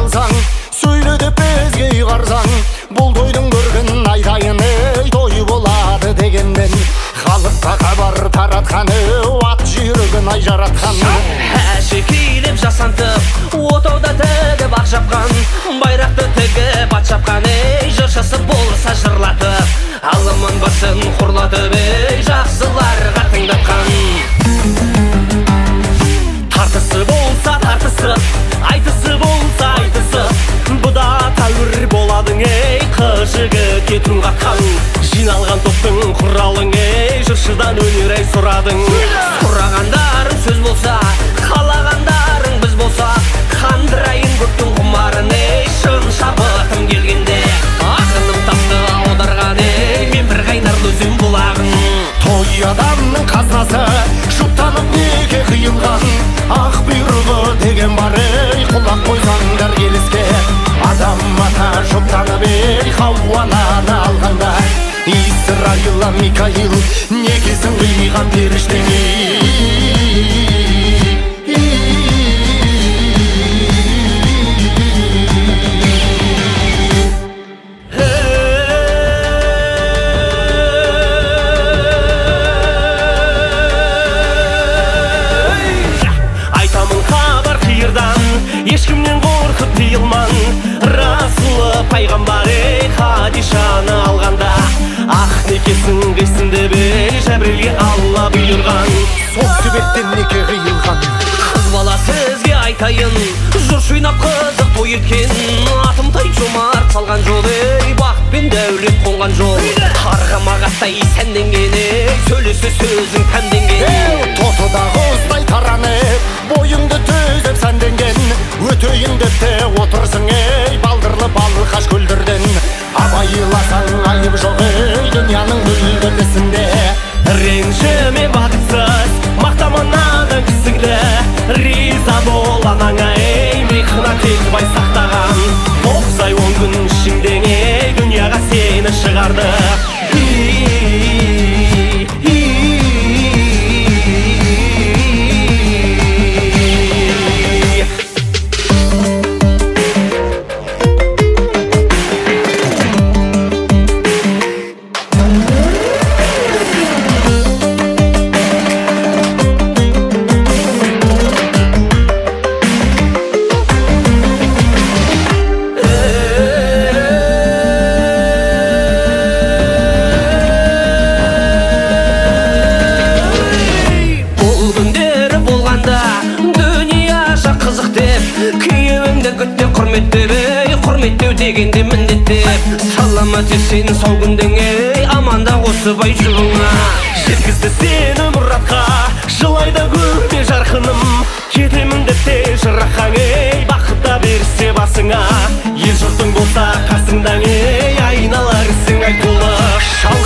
алсаң, сөйле деп безге ұйғарсаң, бұл тойдың көргін айтайын, ей той болады дегенмен, халыққа хабар таратқаны, ат жүйрігін ай жаратқан. Әшекейлеп жасантып, отауда тігіп ақ жапқан, байрақты тігіп ат жапқан, ей жыршысы болса жырлатып, алымын басын құрлатып, ей жақсыларға тыңдатқан. Тартысы болса тартысы, айтысы болса айтысы, бұда тәуір боладың, ей қыжығы кетің қатқан. Жиналған топтың құралың, ей жыршыдан өнер ай сұрадың. Сұрағандарың сөз болса, қалағандарың біз болса, қандырайын көптің құмарын, ей шын шабытым келгенде, ақыным тапты аударған, ей мен бір қайнар өзім бұлағың. Той адамның қазынасы, жұптанып неге қиылған, ақ бұйрығы деген бар, ей құлақ қойсаңдар келіске. Адам ата жұптанып, ей Хауананы алғанда, Исраила Микаил некесін қиған періштең. Айтамын хабар қиырдан, ешкімнен қорқып тыйылман, Расулы пайғамбар, ей Хадишаны алғанда, ақ некесін қисын деп, ей Жәбірелге Алла бұйырған. Сол себептен неке қиылған. Қыз бала сізге айтайын, жұршы ойнап қызық той еткен, атымтай жомарт салған жол, ей бақыт пен дәулет қонған жол. Қарғамағаттай сәнденген, ей сөйлесі сөзің тәмденген. Тотыда құздай таранып, бойыңды төзіп сәнденген, өтейін деп те отырсың, ей балдырлы балқаш көлдірден. Абайласаң айып жоқ, ей дүнияның бүлдірісінде. Ренжіме бақытсыз, мақтаманады кісіңді, риза бол анаңа, ей мехнат етбай сақтаған. 9 ай 10 күн ішіңден, ей дүнияға сені шығарды. Құрметтеу дегенде міндеттеп, саламат есен сау күндің, ей аманда қосып ай жұлыңа. Жеткізді сені мұратқа, жылайда көрме жарқыным, кетемін деп те жыраққан, ей бақытта берсе басыңа. Ел жұртың болса қасыңдан, ей айналар ісің айтулы.